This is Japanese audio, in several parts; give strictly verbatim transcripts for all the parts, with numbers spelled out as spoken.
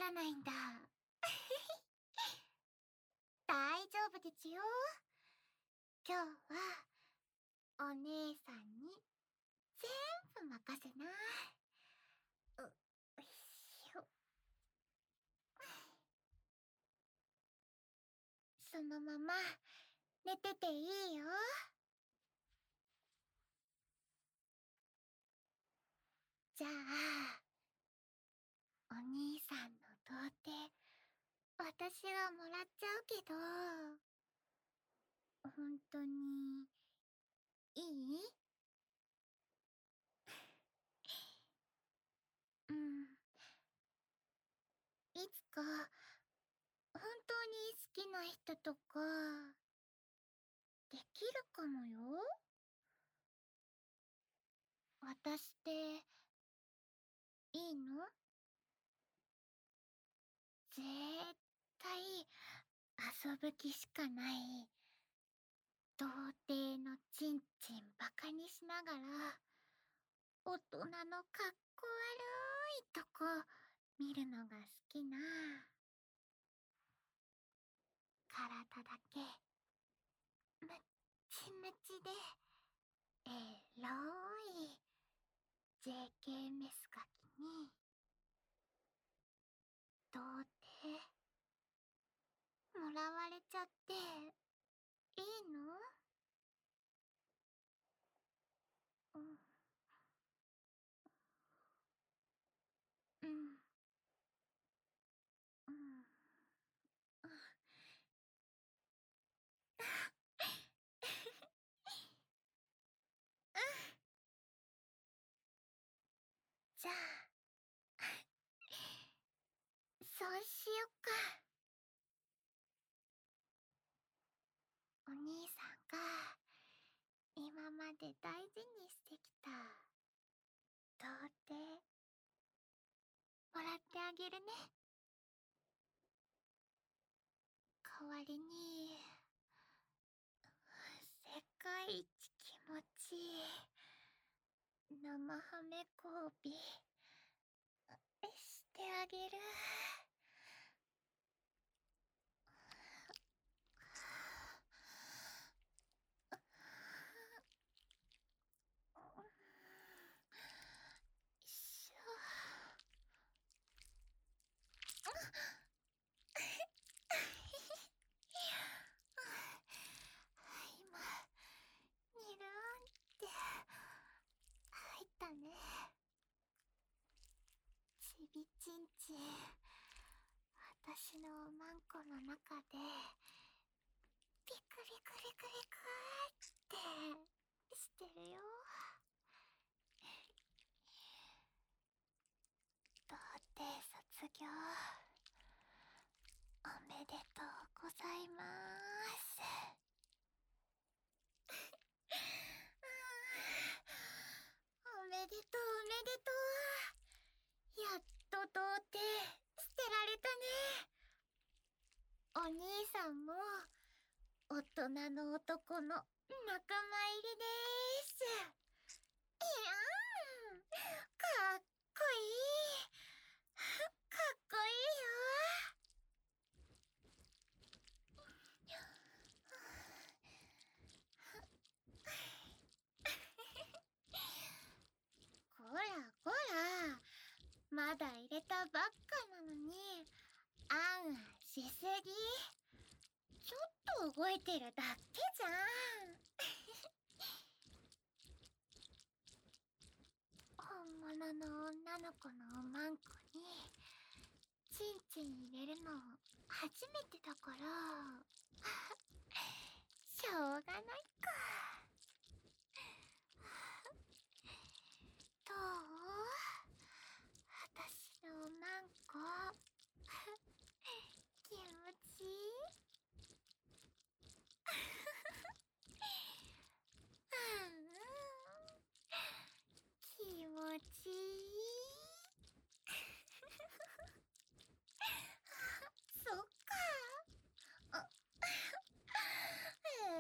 からないんだ。大丈夫ですよ。今日はお姉さんに全部任せな。うっひょ。そのまま寝てていいよ。じゃあお兄さんの童貞私がもらっちゃうけど、本当にいい？うん。いつか本当に好きな人とかできるかもよ。私っていいの？絶対遊ぶ気しかない童貞のチンチンバカにしながら大人のかっこ悪いとこ見るのが好きな。体だけむっちむちでエロい ジェーケー メスガキに童貞もらわれちゃっていいの？うん。うん。うん。じゃあそうしよっか。お兄さんが今まで大事にしてきた童貞もらってあげるね。代わりに世界一気持ちいい生ハメ交尾してあげる。今にるんって入ったね。ちびちんちん私のおまんこの中でビクビクビクビクってしてるよ。童貞卒業おめでとうございます。おめでとうおめでとう。やっと童貞捨てられたね。お兄さんも大人の男の仲間入りです。いやん、かっこいい。かっこいいよ。こらこら、まだ入れたばっかなのにあんあんしすぎ。ちょっと動いてるだけじゃん。本物の女の子のおまんこにチンチン入れるの初めてだからしょうがないか。どう？私のおまんこ気持ちいい？うんうん、気持ちいい。そっか。あへえ、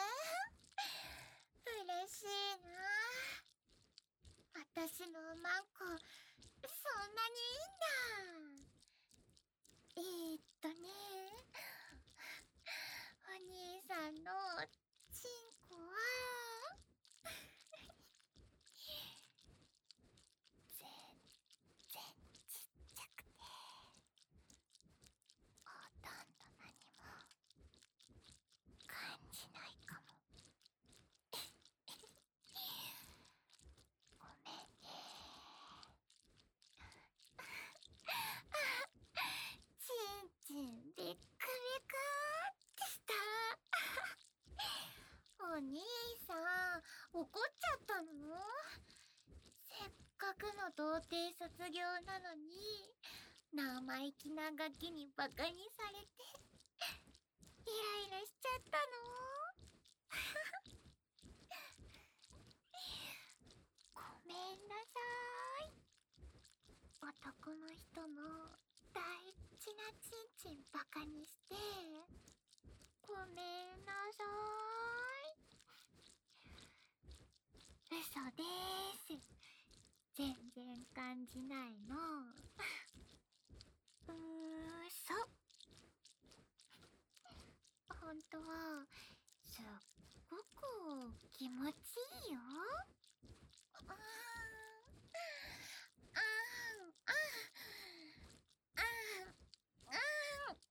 嬉しいな。私のおまんこそんなにいいんだ。 えーっとね、お兄さんのチンコは全然ちっちゃくて、ほとんど何も感じないかも。ごめんね。ちんちんびっくびくってした。お兄さん、怒っちゃったの？せっかくの童貞卒業なのに、生意気なガキにバカにされて、イライラしちゃったの？ごめんなさい。男の人の大事なチンチンバカにして、ごめんなさい。嘘でーす。全然感じないの。うーそ。ほんとはすっごく気持ちいいよ。あーん、あーん、あーん、あーん、あーん。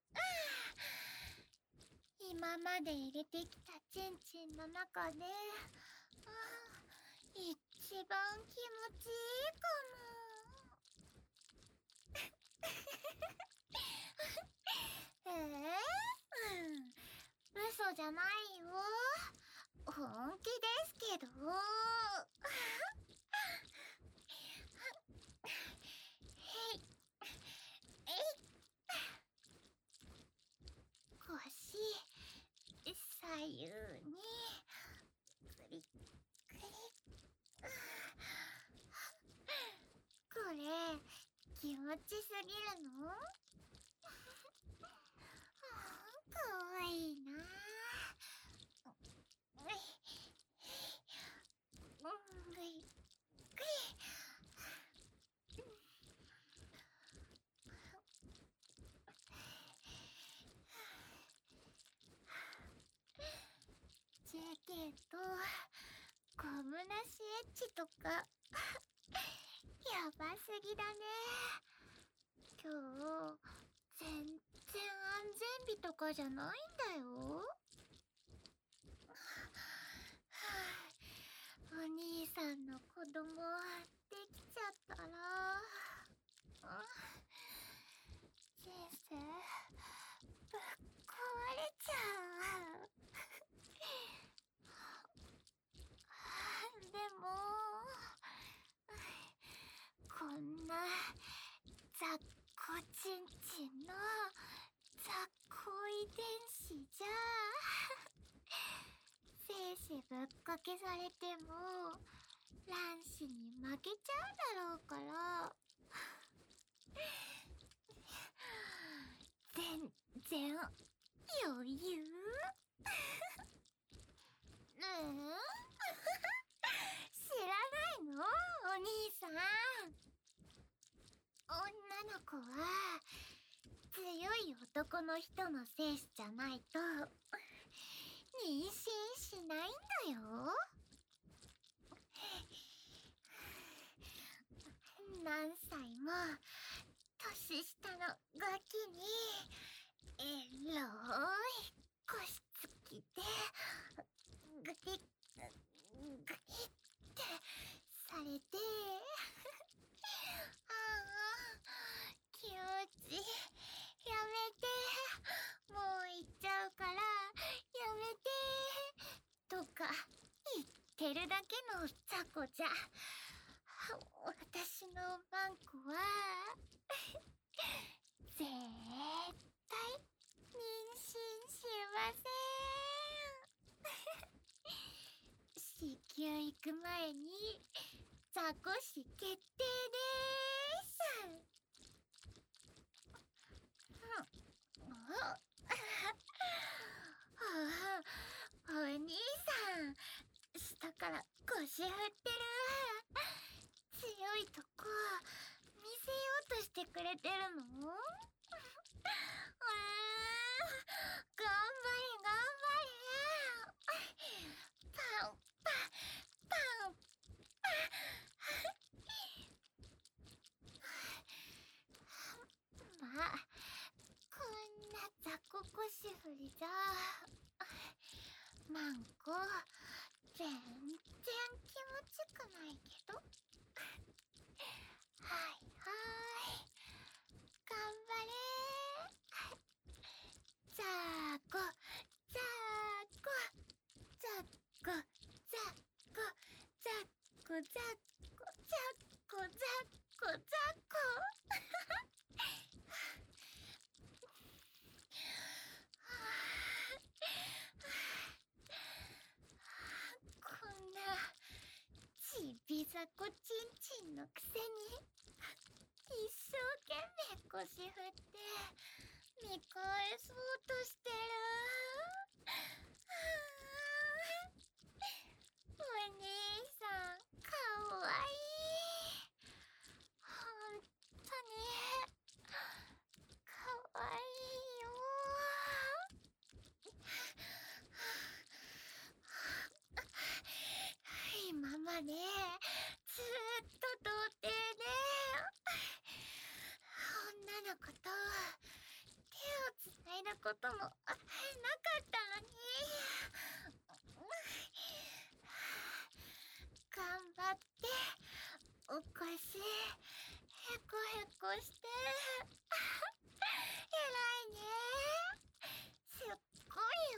今まで入れてきたチンチンの中で、あー、一番気持ちいいかも。えー、うん、嘘じゃないよ。本気ですけど。へい、えい、腰、左右に、くりくり。これ、気持ちすぎるの？かわいいな。うい、うんぐい、ぐい。ジェーケー とコブなしエッチとかやばすぎだね。今日全然安全日とかじゃないんだよ。はあ、お兄さんの子供できちゃったら、人生ぶっ壊れちゃう。でもこんな雑魚ちんちんの雑魚遺伝子じゃ精子ぶっかけされても卵子に負けちゃうだろうから全然余裕。うん、知らないの？お兄さん。女の子は強い男の人の精子じゃないと妊娠しないんだよ。何歳も年下のガキにエロい腰つきでグリッグリってされてああ気持ちやめて、もう行っちゃうからやめてとか言ってるだけの雑魚じゃ私のワンコは絶対妊娠しません。子宮行く前に雑魚死決定でーす。お兄さん、下から腰振ってる。強いとこ見せようとしてくれてるの？ 頑張れ頑張れ。パンパンパンパン。まあこんな雑魚腰振りじゃマンコ全然気持ちくないけど。はいはい頑張れ。ざーこざーこざっこざっこざっこざっこざっこざっこざっこ。こんなちびざこちんちんのくせに一生懸命腰振って見返そうとしてる。お兄さんかわいい。ほんとにかわいいよ。今までずーっと童貞で女の子と手をつないだこともなかったのに。頑張ってお腰へこへこして偉いね。すっごいよ。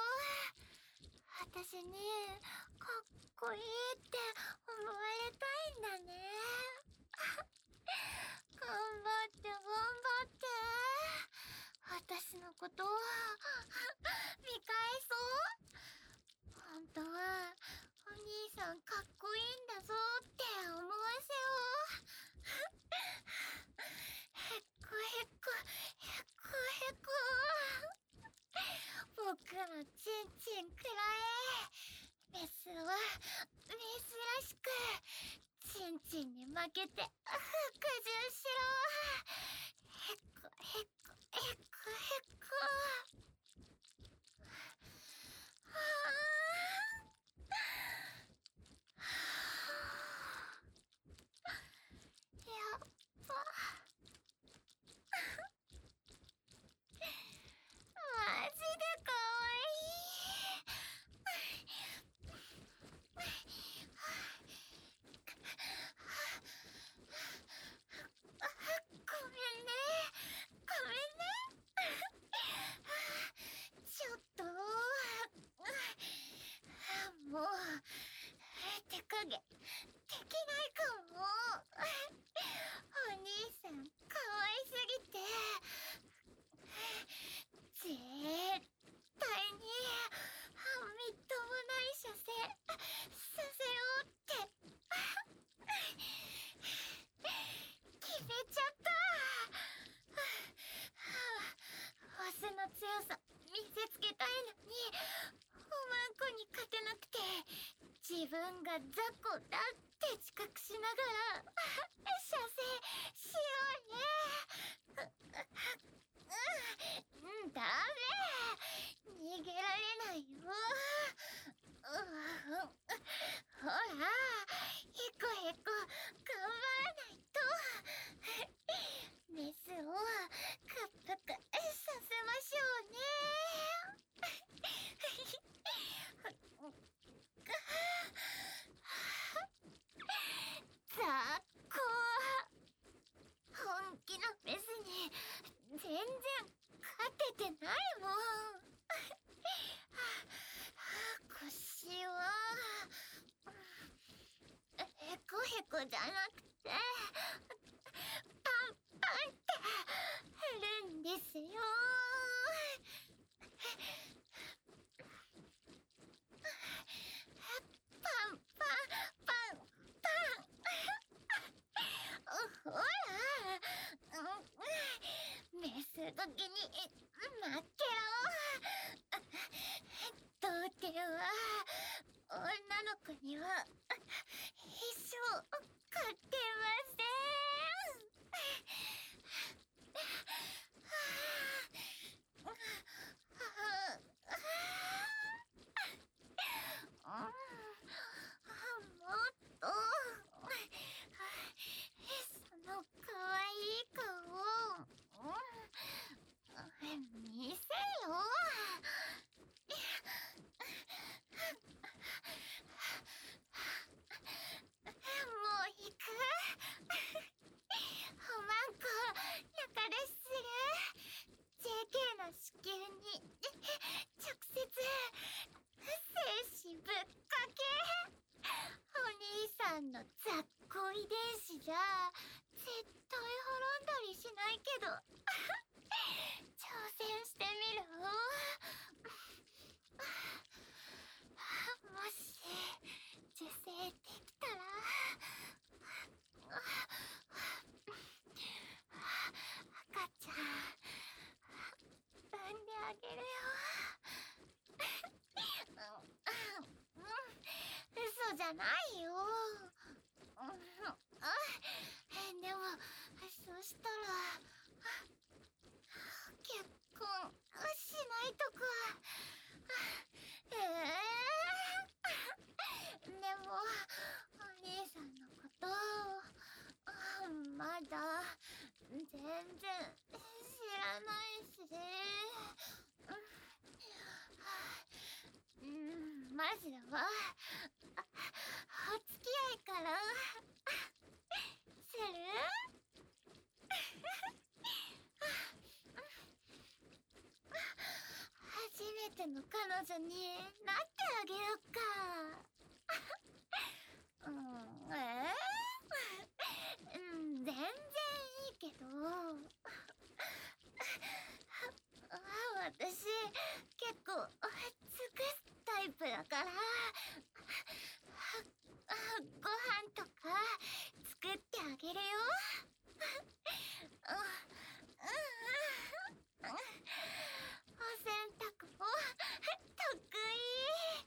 私にかっこいいって思われたいんだね。頑張って頑張って。私のことを見返そう。本当はお兄さんかっこいいんだぞって思わせよう。へっこへっこへっこへっこ。僕のちんちんくらえ。メスはメスらしくちんちんに負けて服従しろ。へっこへっこへっこへっこ。はあやっぱマジでかわいい。ごめんねごめんね。ちょっともう手加減できないかも。お兄さんかわいすぎて絶対にみっともない射精させようって決めちゃった。オスの強さ見せつけたいのにおまんこに勝てなくて自分が雑魚だって自覚しながら射精しようね。うん、ダメ逃げられないよ。ほらへこへこ頑張らないと。メスを屈服させましょうね。雑魚本気のメスに全然勝ててないもん。腰はへこへこじゃなくてパンパンって減るんですよ。パンパンパンパン。ほらメス時に負けろ。童貞は女の子には一生勝てません。 けど挑戦してみる。もし受精できたら赤ちゃん産んであげるよ。嘘じゃないよ。でもそしたら結婚しないとか。ええー、でもお兄さんのことまだ全然知らないし、うん、まずはお付き合いからする？初めての彼女になってあげよっか。うん、えー、うん、全然いいけど私結構尽くすタイプだからご飯とか作ってあげるよ。お洗濯も得意。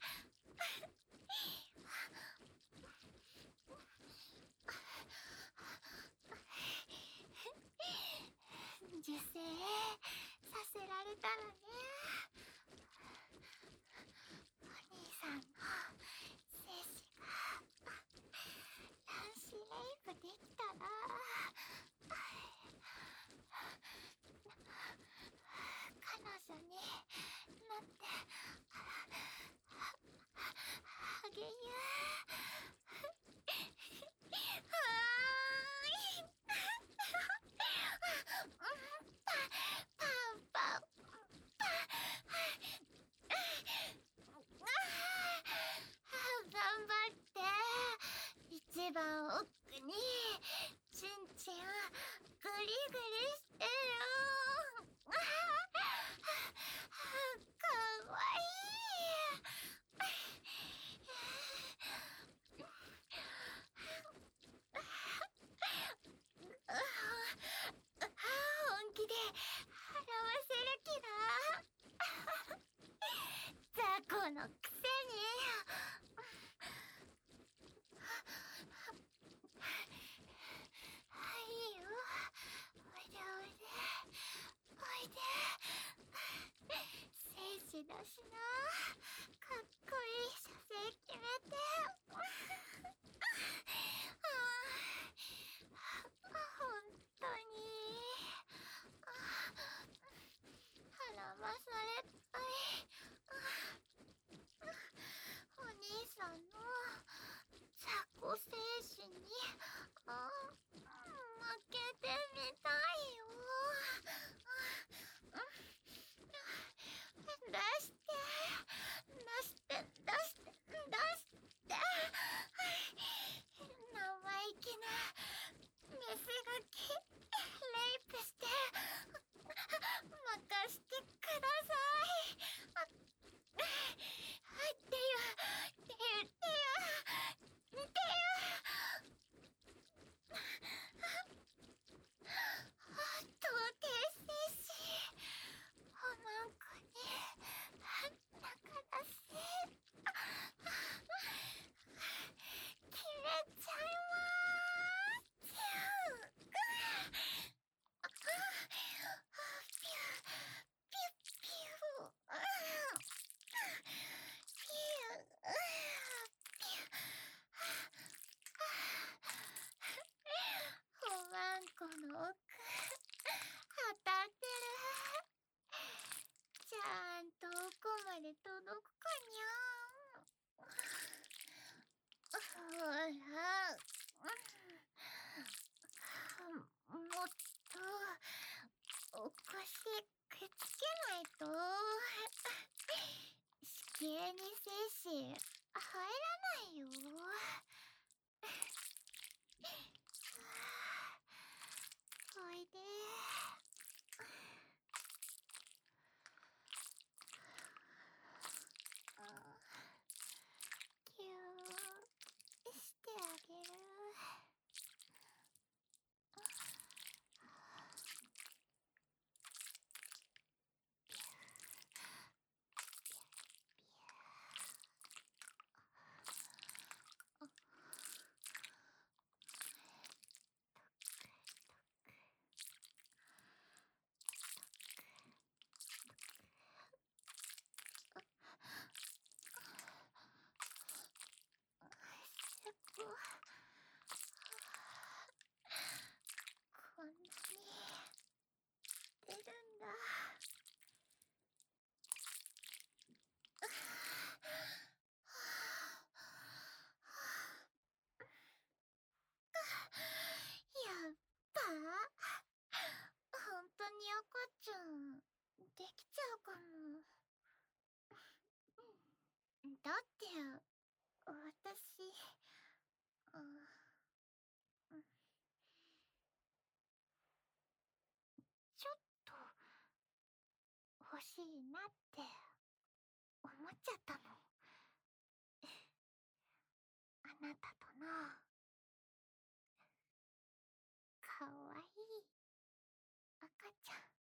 受精させられたらね。お兄さんの精子が卵子レイプできたら彼女になってあげゆ。はーい。パンパンパ頑張って。一番奥にちんちんグリグリしてよ。かわいい。本気で払わせる気だ。雑魚のくせに。いいよ、おいでおいでおいで。精子だしな。かっこいい射精決めて。ほんとに絡まされたい。お兄さんの雑魚精子に負けてみたいよ。出して。 て、私、うん、うん、ちょっと欲しいなって思っちゃったの。あなたとのかわいい赤ちゃん。